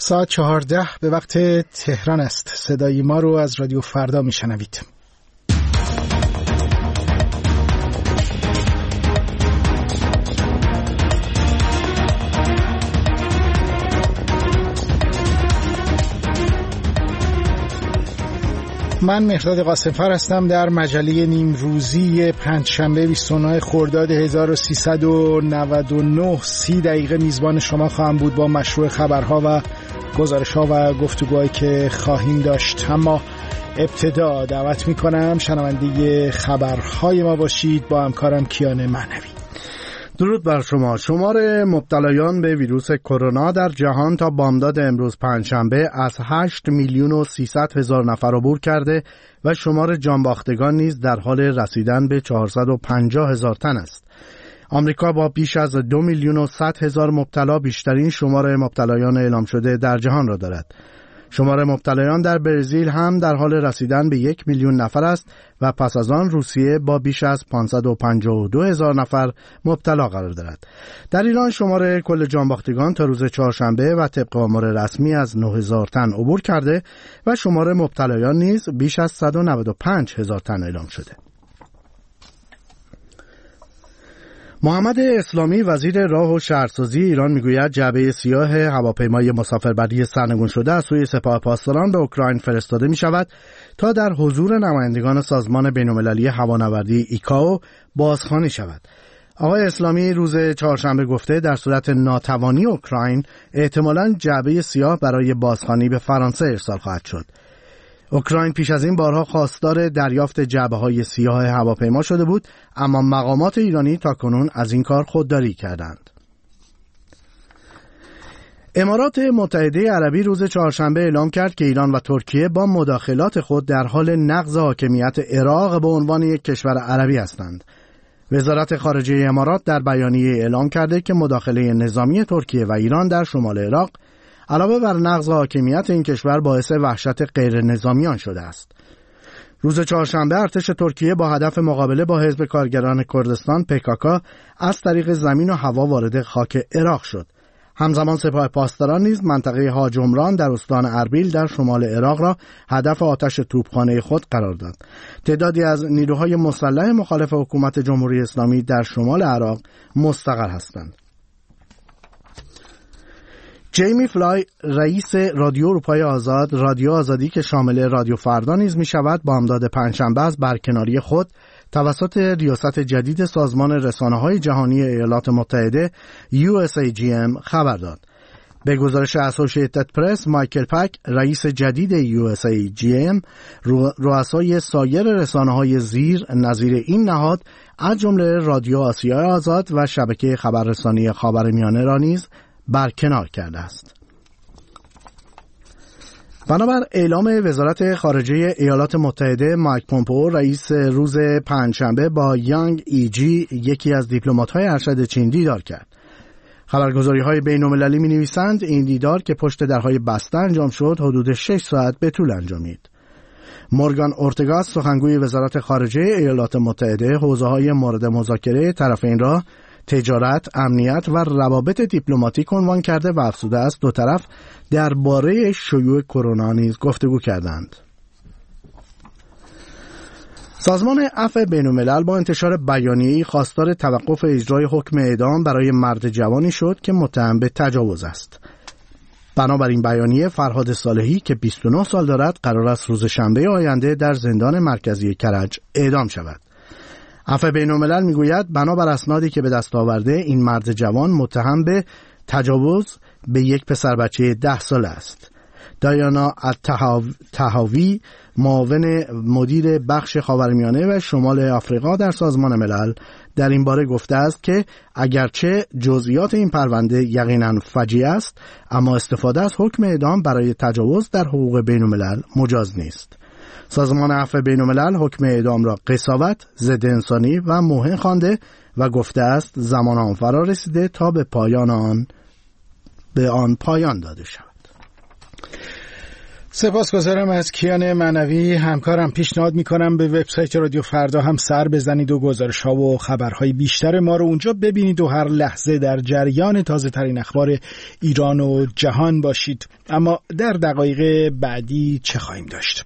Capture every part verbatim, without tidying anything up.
ساعت چهارده به وقت تهران است. صدای ما رو از رادیو فردا میشنوید. من مهرداد قاسمفر هستم. در مجله نیمروزی پنجشنبه بیست و نه خرداد هزار و سیصد و نود و نه سی دقیقه میزبان شما خواهم بود با مشروع خبرها و گزارش‌ها و گفتگوهایی که خواهیم داشت. اما ابتدا دعوت می‌کنم شنونده خبرهای ما باشید با همکارم کیان معنوی. درود بر شما. شمار مبتلایان به ویروس کرونا در جهان تا بامداد امروز پنجشنبه از هشت میلیون و سیصد هزار نفر عبور کرده و شمار جانباختگان نیز در حال رسیدن به چهارصد و پنجاه هزار تن است. آمریکا با بیش از دو میلیون و صد هزار مبتلا بیشترین شمار مبتلایان اعلام شده در جهان را دارد. شمار مبتلایان در برزیل هم در حال رسیدن به یک میلیون نفر است و پس از آن روسیه با بیش از پانصد و پنجاه و دو هزار نفر مبتلا قرار دارد. در ایران شمار کل جانباختگان تا روز چهارشنبه و طبق آمار رسمی از نه هزار تن عبور کرده و شمار مبتلایان نیز بیش از صد و نود و پنج هزار تن اعلام شده. محمد اسلامی وزیر راه و شهرسازی ایران میگوید جعبه سیاه هواپیمای مسافربری سرنگون شده از سوی سپاه پاسداران به اوکراین فرستاده می شود تا در حضور نمایندگان سازمان بین‌المللی هوانوردی ایکائو بازخوانی شود. آقای اسلامی روز چهارشنبه گفته در صورت ناتوانی اوکراین احتمالاً جعبه سیاه برای بازخوانی به فرانسه ارسال خواهد شد. اوکراین پیش از این بارها خواستار دریافت جعبه‌های سیاه هواپیما شده بود، اما مقامات ایرانی تاکنون از این کار خودداری کردند. امارات متحده عربی روز چهارشنبه اعلام کرد که ایران و ترکیه با مداخلات خود در حال نقض حاکمیت عراق به عنوان یک کشور عربی هستند. وزارت خارجه امارات در بیانیه اعلام کرده که مداخله نظامی ترکیه و ایران در شمال عراق علاوه بر نقض حاکمیت این کشور باعث وحشت غیر نظامیان شده است. روز چهارشنبه ارتش ترکیه با هدف مقابله با حزب کارگران کردستان پکاکا از طریق زمین و هوا وارد خاک عراق شد. همزمان سپاه پاسداران نیز منطقه حاج عمران در استان اربیل در شمال عراق را هدف آتش توپخانه خود قرار داد. تعدادی از نیروهای مسلح مخالف حکومت جمهوری اسلامی در شمال عراق مستقر هستند. جیمی فلای رئیس رادیو اروپای آزاد، رادیو آزادی که شامل رادیو فردا نیز می شود، بامداد پنجشنبه از برکناری خود توسط ریاست جدید سازمان رسانه‌های جهانی ایالات متحده یو اس ای جی ام خبر داد. به گزارش اسوسییتد پرس، مایکل پک رئیس جدید یو اس ای جی ام رؤسای سایر رسانه‌های زیر نظیر این نهاد از جمله رادیو آسیای آزاد و شبکه خبررسانی خاورمیانه را نیز برکنار کرده است. بنابر اعلام وزارت خارجه ایالات متحده، مایک پومپئو رئیس روز پنجشنبه با یانگ ای جی یکی از دیپلمات‌های ارشد چین دیدار کرد. خبرگزاری‌های بین‌المللی می‌نویسند این دیدار که پشت درهای بسته انجام شد حدود شش ساعت به طول انجامید. مورگان اورتگاس سخنگوی وزارت خارجه ایالات متحده حوزه‌های مورد مذاکره طرفین را تجارت، امنیت و روابط دیپلماتیک عنوان کرده و افزوده است دو طرف درباره شیوع کرونا نیز گفتگو کردند. سازمان عفو بین‌الملل با انتشار بیانیه‌ای خواستار توقف اجرای حکم اعدام برای مرد جوانی شد که متهم به تجاوز است. بنابراین بیانیه فرهاد صالحی که بیست و نه سال دارد قرار است روز شنبه آینده در زندان مرکزی کرج اعدام شود. عفو بین‌الملل میگوید بنابر اسنادی که به دست آورده این مرد جوان متهم به تجاوز به یک پسر بچه ده ساله است. دایانا الطحاوی معاون مدیر بخش خاورمیانه و شمال آفریقا در سازمان ملل در این باره گفته است که اگرچه جزئیات این پرونده یقیناً فجیع است، اما استفاده از حکم اعدام برای تجاوز در حقوق بین‌الملل مجاز نیست. سازمان عفو بین‌الملل حکم اعدام را قساوت، ضد انسانی و موهن خوانده و گفته است زمان آن فرا رسیده تا به پایان آن به آن پایان داده شود. سپاسگزارم از کیان معنوی همکارم. پیشنهاد میکنم به وبسایت رادیو فردا هم سر بزنید و گزارش‌ها و خبرهای بیشتر ما رو اونجا ببینید و هر لحظه در جریان تازه ترین اخبار ایران و جهان باشید. اما در دقایق بعدی چه خواهیم داشت؟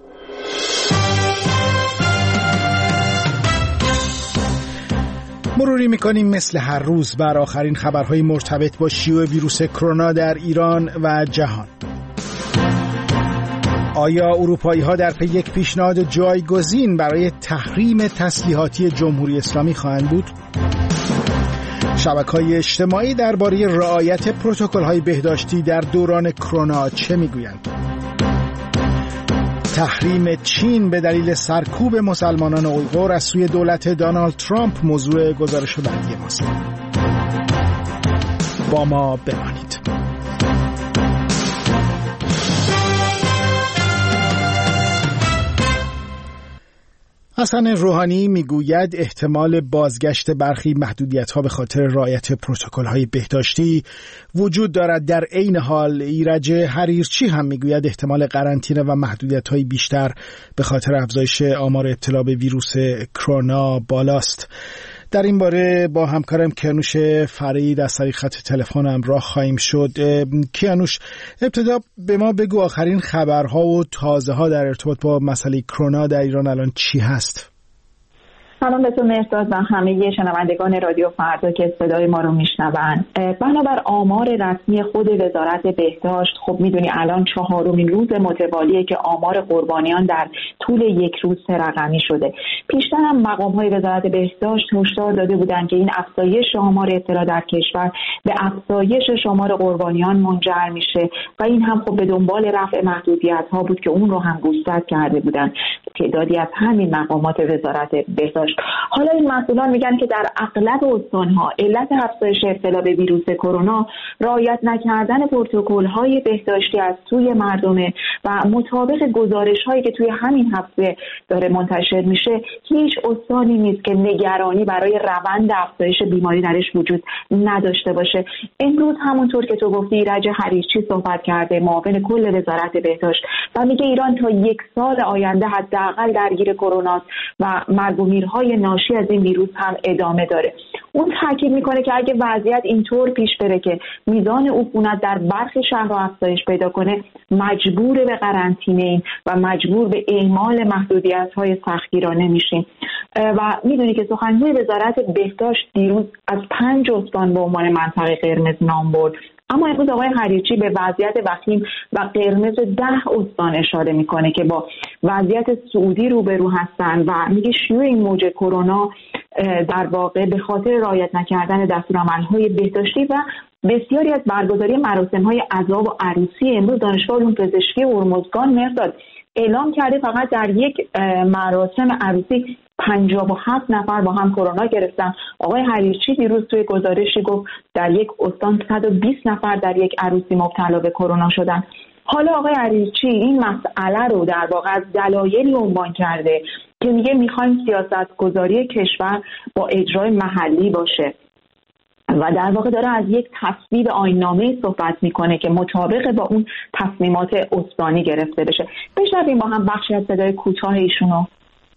مروری میکنیم مثل هر روز بر آخرین خبرهای مرتبط با شیوع ویروس کرونا در ایران و جهان. آیا اروپایی‌ها در پی یک پیشنهاد جایگزین برای تحریم تسلیحاتی جمهوری اسلامی خواهند بود؟ شبکه‌های اجتماعی درباره رعایت پروتکل‌های بهداشتی در دوران کرونا چه میگویند؟ تحریم چین به دلیل سرکوب مسلمانان اویغور از سوی دولت دونالد ترامپ موضوع گزارش بعدی ماست. با ما بمانید. حسن روحانی میگوید احتمال بازگشت برخی محدودیت‌ها به خاطر رعایت پروتکل‌های بهداشتی وجود دارد. در عین حال ایرج حریرچی هم میگوید احتمال قرنطینه و محدودیت‌های بیشتر به خاطر افزایش آمار ابتلا به ویروس کرونا بالاست. در این باره با همکارم کیانوش فرید از طریق خط تلفن همراه خواهیم شد. کیانوش، ابتدا به ما بگو آخرین خبرها و تازه‌ها در ارتباط با مسئله کرونا در ایران الان چی هست؟ سلام به تو مهرداد و همه شنوندگان رادیو فردا که صدای ما رو میشنوند. بنابر آمار رسمی خود وزارت بهداشت، خب میدونی الان چهارمین روز متوالیه که آمار قربانیان در طول یک روز سه رقمی شده. پیشتر هم مقام‌های وزارت بهداشت هشدار داده بودند که این افزایش آمار ابتلا در کشور به افزایش شمار قربانیان منجر میشه و این هم خب به دنبال رفع محدودیت‌ها بود که اون رو هم گسترد کرده بودند. تعدادی از همین مقامات وزارت بهداشت. حالا این مسئولان میگن که در اغلب استان‌ها علت افزایش ابتلا به ویروس کرونا رعایت نکردن پروتکل‌های بهداشتی از سوی مردمه و مطابق گزارش‌هایی که توی همین هفته داره منتشر میشه هیچ استانی نیست که نگرانی برای روند افزایش بیماری درش وجود نداشته باشه. امروز همونطور که تو گفتی ایرج حریرچی صحبت کرده، معاون کل وزارت بهداشت، و میگه ایران تا یک سال آینده حداقل درگیر کرونا و مرگ و میرهای ناشی از این ویروس هم ادامه داره. اون تاکید میکنه که اگه وضعیت اینطور پیش بره که میزان عفونت در برخی شهرها افزایش پیدا کنه، مجبور به قرنطینه و مجبور به اعمال محدودیت‌های سختگیرانه میشیم. و میدونی که سخنگوی وزارت بهداشت دیروز از پنج استان به عنوان منطقه قرمز نام برد، اما امروز آقای حریرچی به وضعیت وخیم و قرمز ده استان اشاره میکنه که با وضعیت سعودی روبرو هستن و میگه شیوع این موج کرونا در واقع به خاطر رعایت نکردن دستورالعمل‌های بهداشتی و بسیاری از برگزاری مراسم‌های عزا و عروسی. امروز دانشگاه علوم پزشکی هرمزگان مرداد اعلام کرده فقط در یک مراسم عروسی پنجاه و هفت نفر با هم کرونا گرفتن. آقای حریرچی دیروز توی گزارشی گفت در یک استان صد و بیست نفر در یک عروسی مبتلا به کرونا شدن. حالا آقای حریرچی این مسئله رو در واقع از دلایلی عنوان کرده که میگه میخوایم سیاست گذاری کشور با اجرای محلی باشه و در واقع داره از یک تصویب آیین‌نامه صحبت میکنه که مطابق با اون تصمیمات استانی گرفته بشه. بشنویم با هم بخشی از صدای کوتاه ایشونو.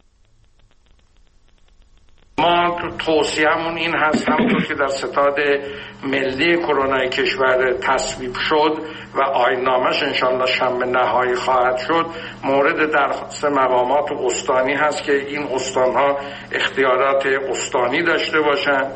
ما تو توصیه‌مون این هست، همونطور که در ستاد ملی کرونای کشور تصویب شد و آیین‌نامه‌اش انشالله شنبه نهایی خواهد شد، مورد درخواست مقامات استانی هست که این استان‌ها اختیارات استانی داشته باشند.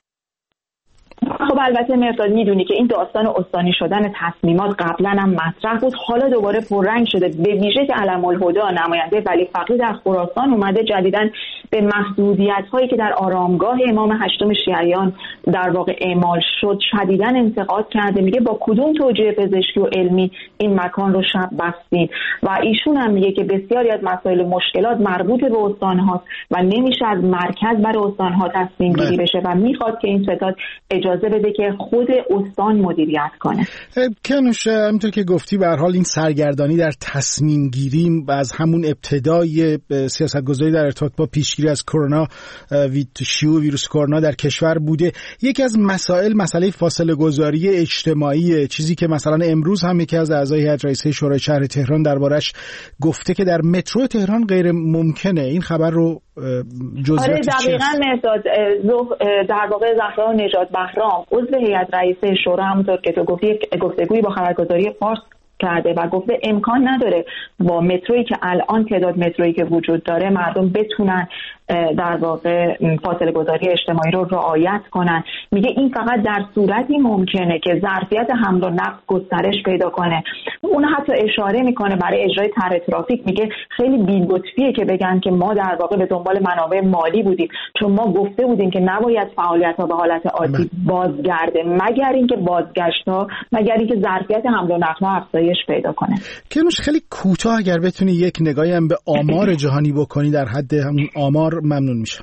خب البته مرداد میدونی که این داستان استانی شدن تصمیمات قبلا هم مطرح بود، حالا دوباره پررنگ شده، به ویژه که علم‌الهدی نماینده ولی فقیه در خراسان اومده جدیداً به محدودیت هایی که در آرامگاه امام هشتم شیعیان در واقع اعمال شد شدیداً انتقاد کرده. میگه با کدوم توجیه پزشکی و علمی این مکان رو شب بستین و ایشون هم میگه که بسیاری از مسائل مشکلات مربوط به استان هاست و نمیشه از مرکز برای استان ها تصمیم گیری بشه و میخواد که این ستاد اجازه بده بوده که خود استان مدیریت کنه. کیانوش، همونطور که گفتی به هر حال این سرگردانی در تصمیم گیری و از همون ابتدای سیاستگذاری در ارتباط با پیشگیری از کرونا، شیوع ویروس کرونا در کشور بوده. یکی از مسائل مسئله فاصله گذاری اجتماعی، چیزی که مثلا امروز هم یکی از اعضای هیئت رئیسه شورای شهر تهران دربارش گفته که در مترو تهران غیر ممکنه. این خبر رو جزئیاتش آره دقیقاً مرداد، در واقع زهرا نژاد بهرام عضو هیئت رئیسه شورا همونطور که تو گفتی یک گفتگویی با خبرگزاری فارس کرده و گفته امکان نداره با مترویی که الان تعداد مترویی که وجود داره مردم بتونن در واقع فاصله گذاری اجتماعی رو رعایت کنن. میگه این فقط در صورتی ممکنه که ظرفیت حمل و نقل گسترش پیدا کنه. اون حتی اشاره میکنه برای اجرای طرح ترافیک، میگه خیلی بی‌لطفیه که بگن که ما در واقع به دنبال منابع مالی بودیم، چون ما گفته بودیم که نباید فعالیت‌ها به حالت عادی بازگرده مگر اینکه بازگشت‌ها مگر اینکه ظرفیت حمل و نقل افزایش پیدا کنه. کیانوش، خیلی کوتاه اگر بتونی یک نگاهی هم به آمار جهانی بکنی در حد همون آمار ممنون میشم.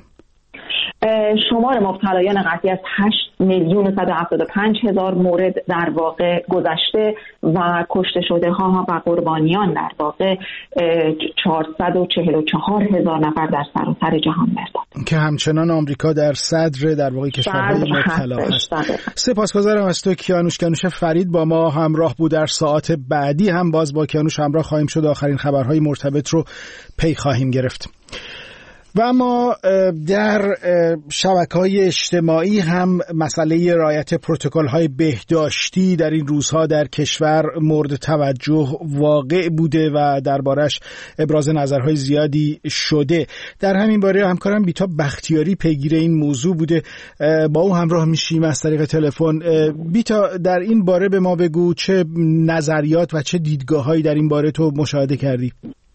شمار مبتلایان قطعی از هشت میلیون و صد و هفتاد و پنج هزار مورد در واقع گذشته و کشته شده ها و قربانیان در واقع چهارصد و چهل و چهار هزار نفر در سراسر جهان مرداد که همچنان آمریکا در صدر در واقع کشورهای مبتلا هست. سپاسگزارم از تو کیانوش. کیانوش فرید با ما همراه بود. در ساعات بعدی هم باز با کیانوش همراه خواهیم شد. آخرین خبرهای مرتبط رو پی خواهیم گرفت. و اما در شبکه‌های اجتماعی هم مسئله رعایت پروتکل‌های بهداشتی در این روزها در کشور مورد توجه واقع بوده و دربارش ابراز نظرهای زیادی شده. در همین باره همکارم بیتا بختیاری پیگیر این موضوع بوده، با او همراه میشیم از طریق تلفن. بیتا، در این باره به ما بگو چه نظریات و چه دیدگاه‌هایی در این باره تو مشاهده کردی؟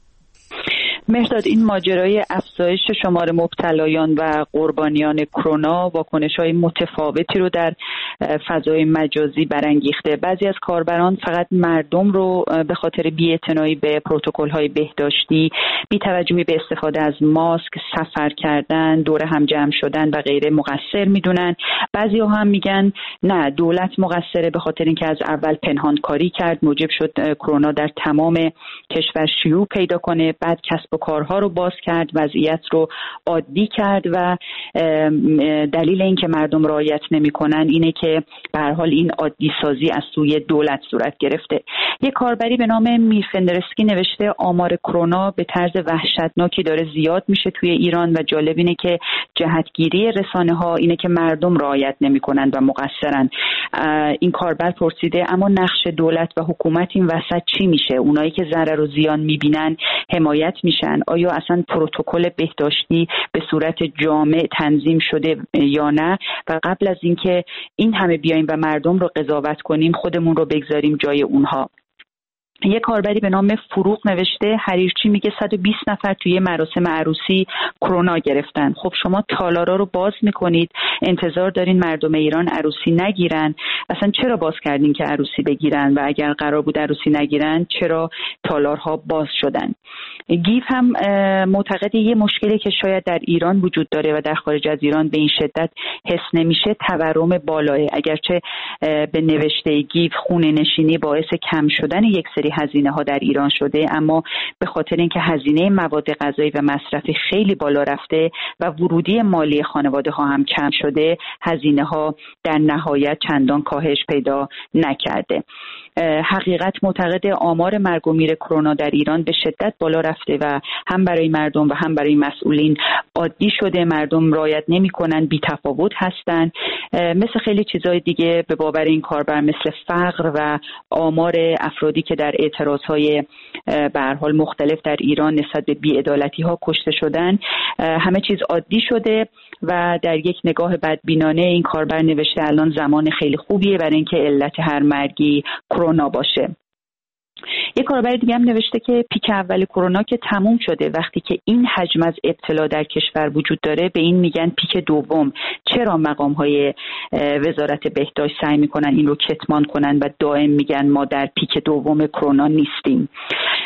مهرداد، این ماجرای افزایش شمار مبتلایان و قربانیان کرونا واکنش‌های متفاوتی رو در فضای مجازی برانگیخته. بعضی از کاربران فقط مردم رو به خاطر بی‌اعتنایی به پروتکل‌های بهداشتی، بی‌توجهی به استفاده از ماسک، سفر کردن، دور هم جمع شدن و غیره مقصر میدونن. بعضی‌ها هم میگن نه، دولت مقصره به خاطر اینکه از اول پنهانکاری کرد، موجب شد کرونا در تمام کشور شیوع پیدا کنه، بعد کسب و کارها رو باز کرد، وضعیت رو عادی کرد و دلیل این که مردم رعایت نمی‌کنن اینه که به هر حال این عادی سازی از سوی دولت صورت گرفته. یک کاربری به نام میرفندرسکی نوشته آمار کرونا به طرز وحشتناکی داره زیاد میشه توی ایران و جالب اینه که جهتگیری رسانه‌ها اینه که مردم رعایت نمی‌کنن و مقصرن. این کاربر پرسیده اما نقش دولت و حکومت این وسط چی میشه؟ اونایی که ضرر و زیان می‌بینن حمایت میشن؟ آیا اصلا پروتکل بهداشتی به صورت جامع تنظیم شده یا نه؟ و قبل از اینکه این همه بیایم و مردم رو قضاوت کنیم خودمون رو بگذاریم جای اونها. یک کاربری به نام فروغ نوشته حریرچی میگه صد و بیست نفر توی مراسم عروسی کرونا گرفتن. خب شما تالارا رو باز میکنید، انتظار دارین مردم ایران عروسی نگیرن، اصلا چرا باز کردین که عروسی بگیرن؟ و اگر قرار بود عروسی نگیرن چرا تالارها باز شدن؟ گیف هم معتقد یه مشکلی که شاید در ایران وجود داره و در خارج از ایران به این شدت حس نمیشه تورم بالاه. اگرچه به نوشته گیف خونه نشینی باعث کم شدن یک سری هزینه ها در ایران شده، اما به خاطر اینکه هزینه مواد غذایی و مصرفی خیلی بالا رفته و ورودی مالی خانواده ها هم کم شده، هزینه ها در نهایت چندان کاهش پیدا نکرده. حقیقت معتقد آمار مرگ و میر کرونا در ایران به شدت بالا رفته و هم برای مردم و هم برای مسئولین عادی شده. مردم رعایت نمی‌کنن، بی‌تفاوت هستن. مثل خیلی چیزای دیگه به باور این کاربر، مثل فقر و آمار افرادی که در اعتراضهای به هر حال مختلف در ایران نسبت به بی‌عدالتی‌ها کشته شدن، همه چیز عادی شده و در یک نگاه بدبینانه این کاربر نوشته الان زمان خیلی خوبیه برای اینکه علت هر مرگی کرونا باشه. یک کاربر دیگه هم نوشته که پیک اول کرونا که تموم شده، وقتی که این حجم از ابتلا در کشور وجود داره به این میگن پیک دوم. چرا مقام‌های وزارت بهداشت سعی میکنن این رو کتمان کنن و دائم میگن ما در پیک دوم کرونا نیستیم؟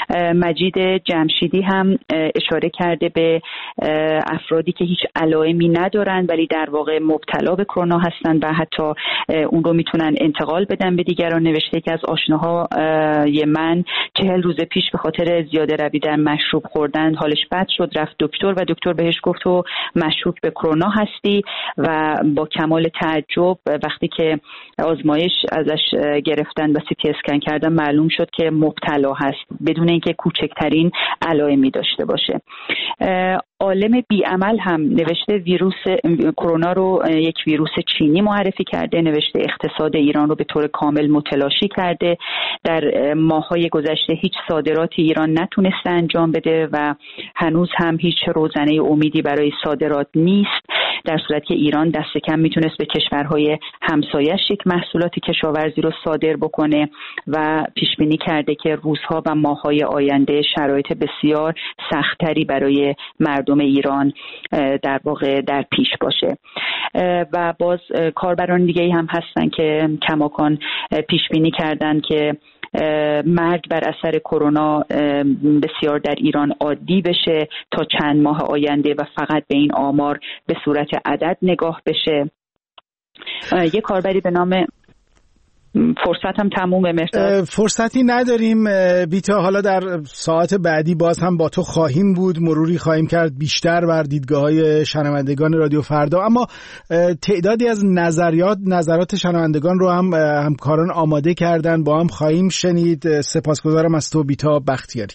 مجید جمشیدی هم اشاره کرده به افرادی که هیچ علائمی ندارن ولی در واقع مبتلا به کرونا هستن و حتی اون رو میتونن انتقال بدن به دیگران. نوشته که از آشناهای من چهل روز پیش به خاطر زیاده روی در مشروب خوردن حالش بد شد، رفت دکتر و دکتر بهش گفت تو مشکوک به کرونا هستی و با کمال تعجب وقتی که آزمایش ازش گرفتن و سی تی اسکن کردن معلوم شد که مبتلا هست بدون اینکه کوچکترین علائمی داشته باشه. عالم بیعمل هم نوشته ویروس کرونا رو یک ویروس چینی معرفی کرده، نوشته اقتصاد ایران رو به طور کامل متلاشی کرده، در ماه‌های گذشته هیچ صادراتی ایران نتونسته انجام بده و هنوز هم هیچ روزنه امیدی برای صادرات نیست، در صورتی که ایران دست کم میتونست به کشورهای همسایه‌اش یک محصولات کشاورزی رو صادر بکنه و پیش بینی کرده که روزها و ماه‌های آینده شرایط بسیار سخت‌تری برای مردم ایران در واقع در پیش باشه. و باز کاربران دیگه‌ای هم هستن که کماکان پیش بینی کردن که مرگ بر اثر کرونا بسیار در ایران عادی بشه تا چند ماه آینده و فقط به این آمار به صورت عدد نگاه بشه. یک کاربری به نام فرصت هم تمومه مرتضی. فرصتی نداریم بیتا، حالا در ساعت بعدی باز هم با تو خواهیم بود، مروری خواهیم کرد بیشتر بر دیدگاه‌های شنوندگان رادیو فردا، اما تعدادی از نظریات نظرات شنوندگان رو هم همکاران آماده کردن، با هم خواهیم شنید. سپاسگزارم از تو بیتا بختیاری.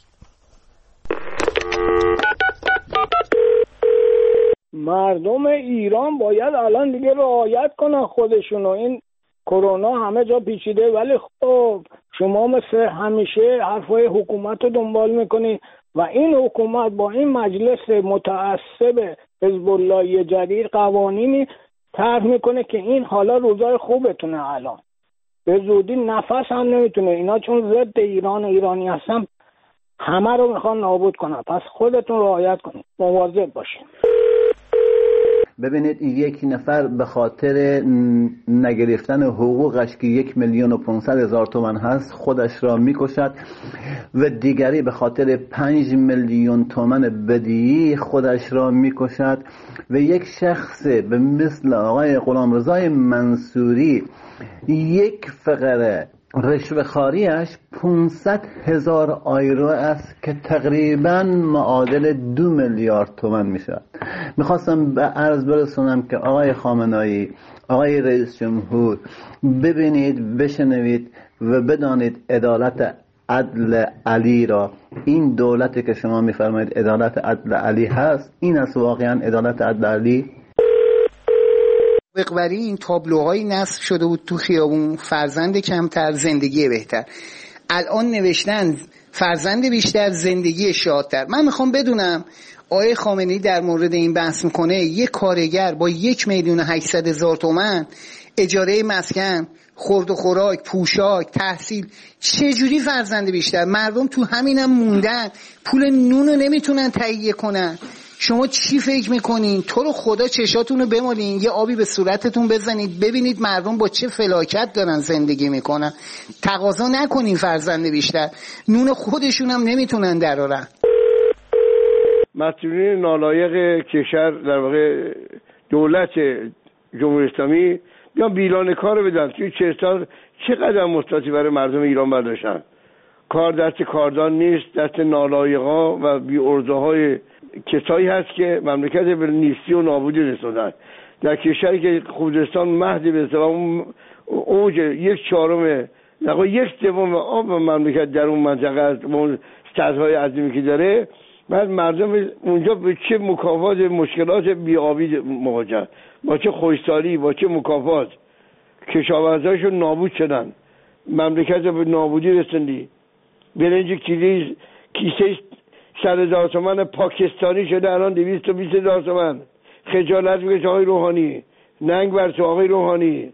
مردم ایران باید الان دیگه رعایت کنن خودشونو. این کرونا همه جا پیچیده ولی خب شما مثل همیشه حرفای حکومت رو دنبال میکنی و این حکومت با این مجلس متعصب حزب الله جدید قوانینی طرح میکنه که این حالا روزای خوبتونه، الان به زودی نفس هم نمیتونه. اینا چون ضد ایران ایرانی هستن همه رو میخوان نابود کنن، پس خودتون رعایت کنید، مواظب باشین. ببینید یک نفر به خاطر نگرفتن حقوقش که یک میلیون و پانصد هزار تومان هست خودش را میکشد و دیگری به خاطر پنج میلیون تومان بدهی خودش را میکشد و یک شخص به مثل آقای غلامرضا منصوری یک فقره رشوه‌خواریش پانصد هزار آیرو است که تقریباً معادل دو میلیارد تومان میشد. میخواستم به عرض برسونم که آقای خامنه‌ای، آقای رئیس جمهور، ببینید، بشنوید و بدانید عدالت عدل علی را. این دولتی که شما میفرمایید عدالت عدل علی هست، این است واقعاً عدالت عدل علی؟ اقبری این تابلوهایی نصب شده بود تو خیابون، فرزند کمتر زندگی بهتر. الان نوشتن فرزند بیشتر زندگی شادتر. من میخوام بدونم آقای خامنه‌ای در مورد این بحث میکنه یک کارگر با یک میلیون و هشتصد هزار تومان اجاره مسکن، خورد و خوراک، پوشاک، تحصیل، چجوری فرزند بیشتر؟ مردم تو همینم موندن، پول نون رو نمیتونن تهیه کنن. شما چی فکر میکنین؟ تو رو خدا چشاتون رو بمالین، یه آبی به صورتتون بزنید ببینید مردم با چه فلاکت دارن زندگی میکنن. تقاضا نکنین فرزند بیشتر، نون خودشون هم نمیتونن درارن. مسئولین نالایق کشور، در واقع دولت جمهوری اسلامی، بیان بیلان کار بدن. توی چه سال چقدر مثبتی برای مردم ایران برداشتن. کار دست کاردان نیست، دست نالایقا و بی ارزه‌های کسایی هست که مملکت به نیستی و نابودی رسوندن. در کشوری که خوزستان مهد به اصطلاح اوج یک چهارم نقا یک سوم آب مملکت در اون منطقه است، اون سدهای عظیمی که داره، بعد مردم اونجا به چه مکافات مشکلات بی‌آبی مواجهن، با چه خوشسالی، با چه مکافات کشاورزاشون نابود شدن، مملکت به نابودی رسوندی. برنج کیلویی کیسه صد هزار تومان پاکستانی شده الان دویست و بیست هزار تومان. خجالت بکش آقای روحانی، ننگ بر تو آقای روحانی.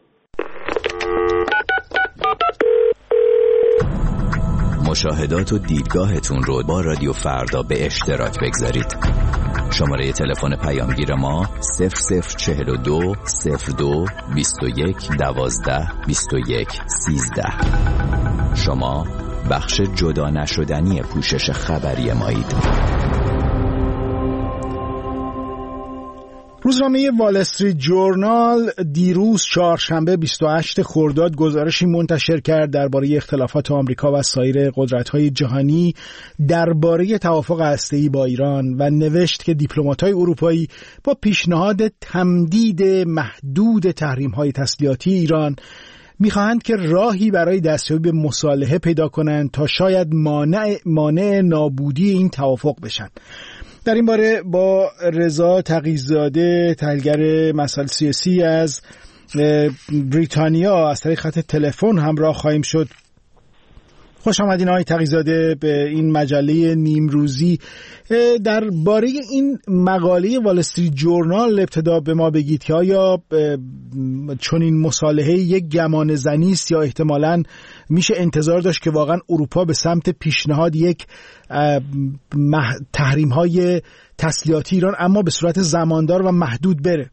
مشاهدات و دیدگاهتون رو با رادیو فردا به اشتراک بگذارید. شماره تلفن پیامگیر ما صفر صفر چهل و دو صفر دو بیست و یک دوازده بیست و یک سیزده. شما بخش جدا نشدنی پوشش خبری مایید. روزنامه وال استریت جورنال دیروز چهارشنبه بیست و هشتم خرداد گزارشی منتشر کرد درباره اختلافات آمریکا و سایر قدرت‌های جهانی درباره توافق هسته‌ای با ایران و نوشت که دیپلمات‌های اروپایی با پیشنهاد تمدید محدود تحریم‌های تسلیحاتی ایران می‌خواهند که راهی برای دستیابی به مصالحه پیدا کنند تا شاید مانع مانع نابودی این توافق بشن. در این باره با رضا تقی‌زاده تحلیلگر مسائل سیاسی از بریتانیا از طریق خط تلفن همراه خواهیم شد. خوش آمدین آقای تقی‌زاده به این مجله نیمروزی. درباره این مقاله وال استریت جورنال ابتدا به ما بگید که آیا چون این مصالحه یک گمان زنی است یا احتمالاً میشه انتظار داشت که واقعا اروپا به سمت پیشنهاد یک تحریم‌های تسلیحاتی ایران اما به صورت زماندار و محدود بره؟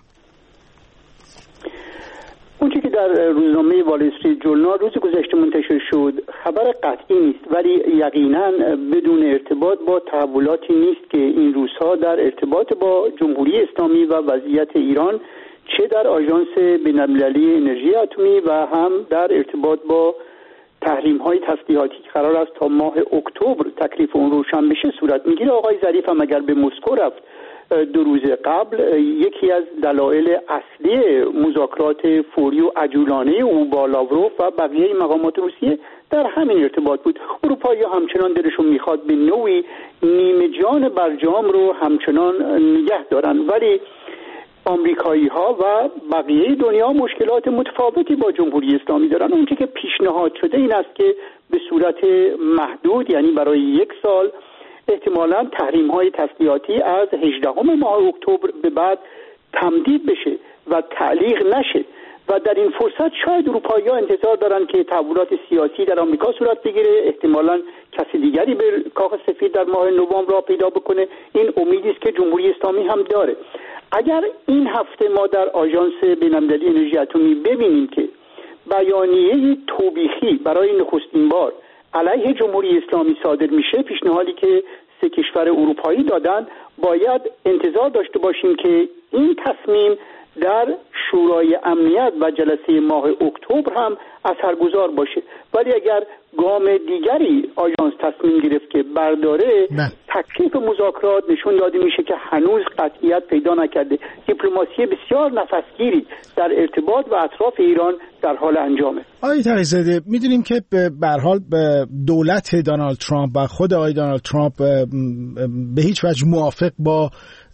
اونچه که در روزنامه وال استریت جورنال روز گذشته منتشر شد خبر قطعی نیست، ولی یقینا بدون ارتباط با تحولاتی نیست که این روزها در ارتباط با جمهوری اسلامی و وضعیت ایران چه در آژانس بین‌المللی انرژی اتمی و هم در ارتباط با تحریم‌های تسلیحاتی که قرار است تا ماه اکتبر تکلیف اون روشن بشه صورت میگیره. آقای ظریف هم اگر به مسکو رفت دو روز قبل، یکی از دلایل اصلی مذاکرات فوری و عجولانه او با لاوروف و بقیه مقامات روسیه در همین ارتباط بود. اروپایی‌ها همچنان دلشون میخواد به نوعی نیمه جان برجام رو همچنان نگه دارن، ولی آمریکایی ها و بقیه دنیا مشکلات متفاوتی با جمهوری اسلامی دارن. اون که پیشنهاد شده این است که به صورت محدود، یعنی برای یک سال، احتمالاً تحریم های تسلیحاتی از هجدهم ماه اکتبر به بعد تمدید بشه و تعلیق نشه و در این فرصت شاید اروپایی‌ها انتظار دارن که تحولات سیاسی در آمریکا صورت بگیره، احتمالاً کسی دیگری به کاخ سفید در ماه نوامبر را پیدا بکنه. این امیدی است که جمهوری اسلامی هم داره. اگر این هفته ما در آژانس بین‌المللی انرژی اتمی ببینیم که بیانیه توبیخی برای نخستین بار علیه جمهوری اسلامی صادر میشه، پیشنهادی که سه کشور اروپایی دادن، باید انتظار داشته باشیم که این تصمیم در شورای امنیت و جلسه ماه اکتبر هم اثرگذار باشه. ولی اگر گام دیگری آژانس تصمیم گرفت که برداره، تکلیف مذاکرات نشون داده میشه که هنوز قطعیت پیدا نکرده. دیپلماسی بسیار نفسگیری در ارتباط و اطراف ایران در حال انجامه. آقای تقی‌زاده، میدونیم که به هر حال دولت دونالد ترامپ و خود آقای دونالد ترامپ به هیچ وجه موافق با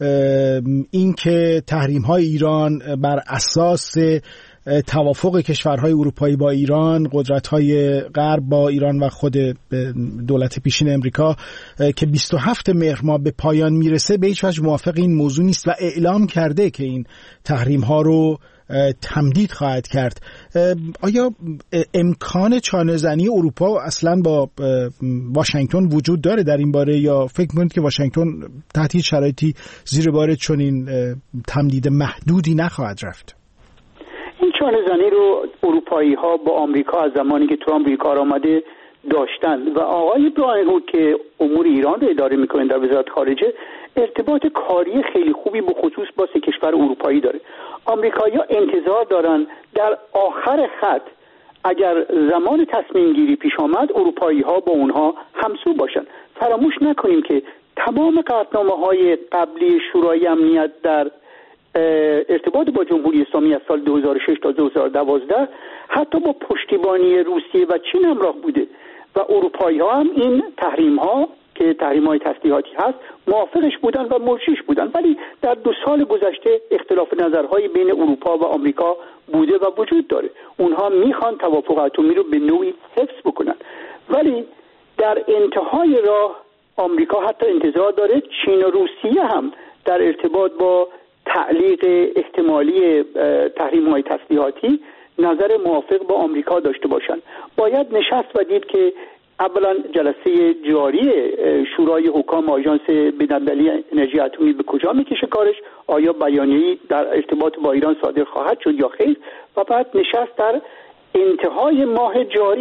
اینکه تحریم‌های ایران بر اساس توافق کشورهای اروپایی با ایران، قدرت‌های غرب با ایران و خود دولت پیشین امریکا که بیست و هفتم مهر ماه به پایان میرسه، به هیچ وجه موافق این موضوع نیست و اعلام کرده که این تحریم‌ها رو تمدید خواهد کرد. آیا امکان چانه‌زنی اروپا اصلا با واشنگتن وجود داره در این باره، یا فکر می‌کنید که واشنگتن تحت هیچ شرایطی زیر بار چنین تمدید محدودی نخواهد رفت؟ این چانه‌زنی رو اروپایی ها با آمریکا از زمانی که ترامپ روی کار آمده داشتن و آقای براین هود که امور ایران رو اداره میکنه در وزارت خارجه ارتباط کاری خیلی خوبی به خصوص با سه کشور اروپایی داره. آمریکایی‌ها انتظار دارن در آخر خط اگر زمان تصمیم گیری پیش آمد، اروپایی ها با اونها همسو باشن. فراموش نکنیم که تمام قطعنامه‌های قبلی شورای امنیت در ارتباط با جمهوری اسلامی از سال دو هزار و شش تا دو هزار و دوازده حتی با پشتیبانی روسیه و چین همراه بوده و اروپایی ها هم این تحریم ها که تحریم های تسلیحاتی هست موافقش بودن و مرجیش بودن، ولی در دو سال گذشته اختلاف نظرهای بین اروپا و آمریکا بوده و وجود داره. اونها میخوان توافق اتمی رو به نوعی حفظ بکنن، ولی در انتهای راه آمریکا حتی انتظار داره چین و روسیه هم در ارتباط با تعلیق احتمالی تحریم‌های تسلیحاتی نظر موافق با آمریکا داشته باشند. باید نشست و دید که اولا جلسه جاری شورای حکام آژانس بین‌المللی انرژی اتمی به کجا میکشه کارش، آیا بیانیه‌ای در ارتباط با ایران صادر خواهد شد یا خیر، و بعد نشست در انتهای ماه جاری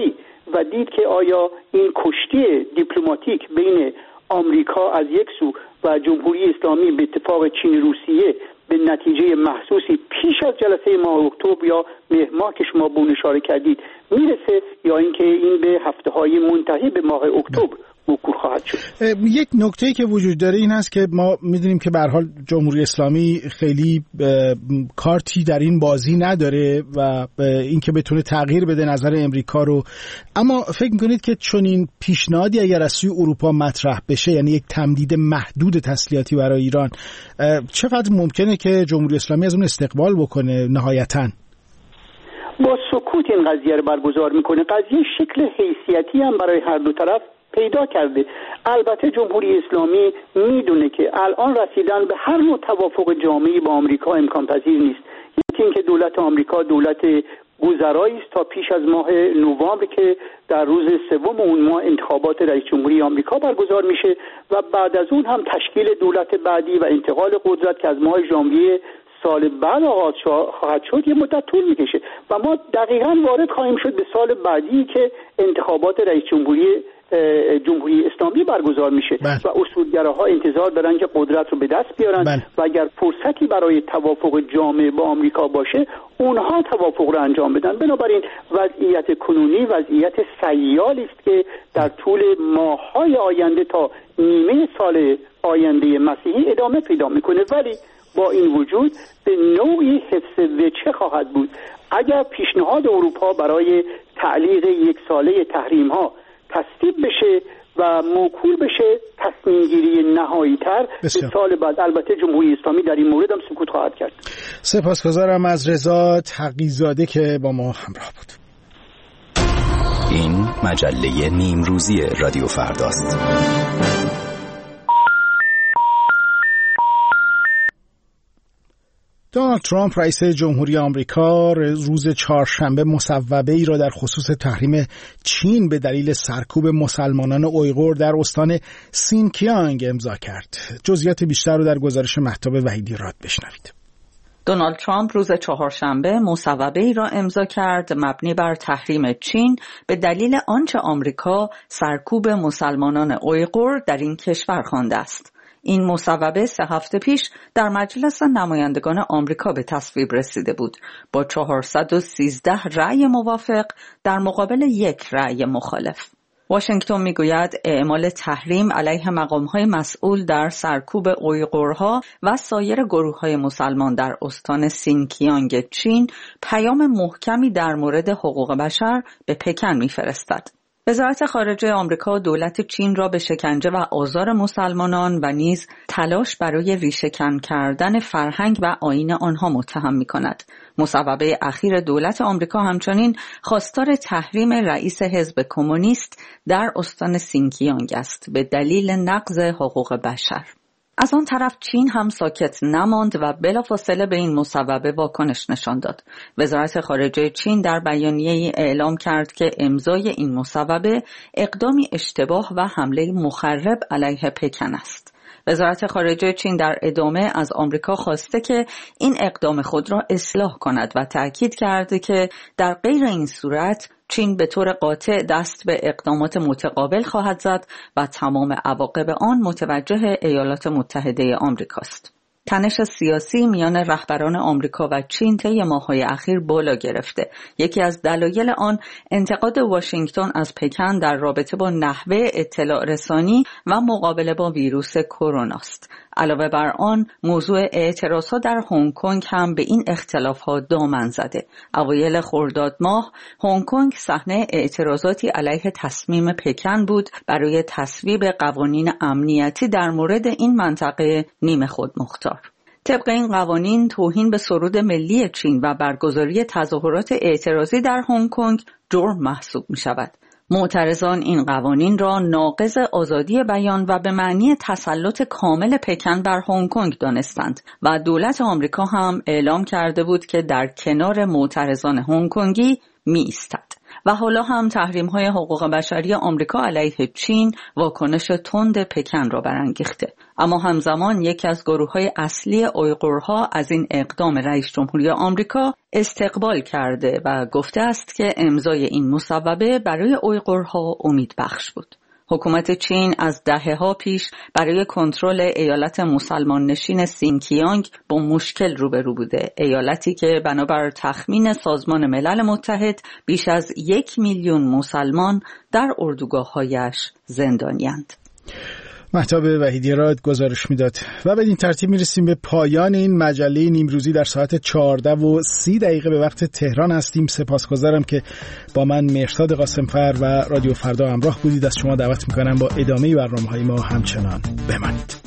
و دید که آیا این کشتی دیپلماتیک بین آمریکا از یک سو و جمهوری اسلامی به اتفاق چین روسیه به نتیجه محسوسی پیش از جلسه ماه اکتبر یا مهر ماه که شما به اون اشاره کردید میرسه، یا اینکه این به هفته‌های منتهی به ماه اکتبر موکول خواهد شد. یک نکته‌ای که وجود داره این هست که ما می‌دونیم که به هر حال جمهوری اسلامی خیلی کارتی در این بازی نداره و اینکه بتونه تغییر بده نظر امریکا رو، اما فکر می‌کنید که چون این پیشنهادی اگر از سوی اروپا مطرح بشه، یعنی یک تمدید محدود تسلیحاتی برای ایران، چقدر ممکنه که جمهوری اسلامی از اون استقبال بکنه نهایتاً؟ با سکوت این قضیه رو برگزار میکنه. قضیه شکل حیثیتی هم برای هر دو طرف پیدا کرده. البته جمهوری اسلامی میدونه که الان رسیدن به هر نوع توافق جامعی با آمریکا امکان پذیر نیست. یکی اینکه دولت آمریکا دولت گذرایی است تا پیش از ماه نوامبر که در روز سوم اون ماه انتخابات رئیس جمهوری آمریکا برگزار میشه و بعد از اون هم تشکیل دولت بعدی و انتقال قدرت که از ماه ژانویه سال بعد آغاز خواهد شد یه مدت طول میکشه و ما دقیقاً وارد خواهیم شد به سال بعدی که انتخابات رئیس جمهوری جمهوری اسلامی برگزار میشه بل. و اصولگراها انتظار دارن که قدرت رو به دست بیارن بل. و اگر فرصتی برای توافق جامع با آمریکا باشه اونها توافق رو انجام بدن. بنابراین وضعیت کنونی وضعیت سیالی است که در طول ماه‌های آینده تا نیمه سال آینده مسیحی ادامه پیدا میکنه، ولی با این وجود به نوعی حفظ وجه خواهد بود. اگر پیشنهاد اروپا برای تعلیق یک ساله تحریم ها تصویب بشه و موکول بشه تصمیم گیری نهایی تر به سال بعد، البته جمهوری اسلامی در این مورد هم سکوت خواهد کرد. سپاسگزارم از رضا تقی‌زاده که با ما همراه بود. این مجله نیمروزی رادیو فرداست. دونالد ترامپ رئیس جمهوری آمریکا روز چهارشنبه مصوبه ای را در خصوص تحریم چین به دلیل سرکوب مسلمانان اویغور در استان سینکیانگ امضا کرد. جزئیات بیشتر رو در گزارش مهتاب وحیدی راد بشنوید. دونالد ترامپ روز چهارشنبه مصوبه ای را امضا کرد مبنی بر تحریم چین به دلیل آنچه آمریکا سرکوب مسلمانان اویغور در این کشور خوانده است. این مصوبه سه هفته پیش در مجلس نمایندگان آمریکا به تصویب رسیده بود با چهارصد و سیزده رأی موافق در مقابل یک رأی مخالف. واشنگتن میگوید اعمال تحریم علیه مقام‌های مسئول در سرکوب اویغورها و سایر گروه‌های مسلمان در استان سینکیانگ چین پیام محکمی در مورد حقوق بشر به پکن می‌فرستد. وزارت خارجه آمریکا دولت چین را به شکنجه و آزار مسلمانان و نیز تلاش برای ریشه‌کن کردن فرهنگ و آیین آنها متهم می‌کند. مصوبه اخیر دولت آمریکا همچنین خواستار تحریم رئیس حزب کمونیست در استان سینکیانگ است به دلیل نقض حقوق بشر. از آن طرف چین هم ساکت نماند و بلافاصله به این مصوبه واکنش نشان داد. وزارت خارجه چین در بیانیه‌ای اعلام کرد که امضای این مصوبه اقدامی اشتباه و حمله مخرب علیه پکن است. وزارت خارجه چین در ادامه از آمریکا خواسته که این اقدام خود را اصلاح کند و تأکید کرده که در غیر این صورت چین به طور قاطع دست به اقدامات متقابل خواهد زد و تمام عواقب آن متوجه ایالات متحده آمریکاست. تنش سیاسی میان رهبران آمریکا و چین طی ماه‌های اخیر بالا گرفته. یکی از دلایل آن انتقاد واشنگتن از پکن در رابطه با نحوه اطلاع رسانی و مقابله با ویروس کرونا است. علاوه بر آن موضوع اعتراضها در هنگ کنگ هم به این اختلاف‌ها دامن زده. اوایل خرداد ماه هنگ کنگ صحنه اعتراضاتی علیه تصمیم پکن بود برای تصویب قوانین امنیتی در مورد این منطقه نیمه خود مختار. طبق این قوانین توهین به سرود ملی چین و برگزاری تظاهرات اعتراضی در هنگ کنگ جرم محسوب می شود. معترضان این قوانین را ناقض آزادی بیان و به معنی تسلط کامل پکن بر هنگ کنگ دانستند و دولت آمریکا هم اعلام کرده بود که در کنار معترضان هنگ کنگی می ایستد. و حالا هم تحریم‌های حقوق بشری آمریکا علیه چین واکنش تند پکن را برانگیخته. اما همزمان یکی از گروه‌های اصلی اویغورها از این اقدام رئیس جمهوری آمریکا استقبال کرده و گفته است که امضای این مصوبه برای اویغورها امیدبخش بود. حکومت چین از دهه‌ها پیش برای کنترل ایالت مسلمان نشین سینکیانگ با مشکل روبرو بوده، ایالتی که بنابر تخمین سازمان ملل متحد بیش از یک میلیون مسلمان در اردوگاه‌هایش زندانی‌اند. مهتاب وحیدی‌راد گزارش میداد و بدین ترتیب میرسیم به پایان این مجله نیمروزی در ساعت چهارده و سی دقیقه به وقت تهران هستیم. سپاسگزارم که با من مهرداد قاسمفر و رادیو فردا همراه بودید. از شما دعوت میکنم با ادامه برنامه‌های ما همچنان بمانید.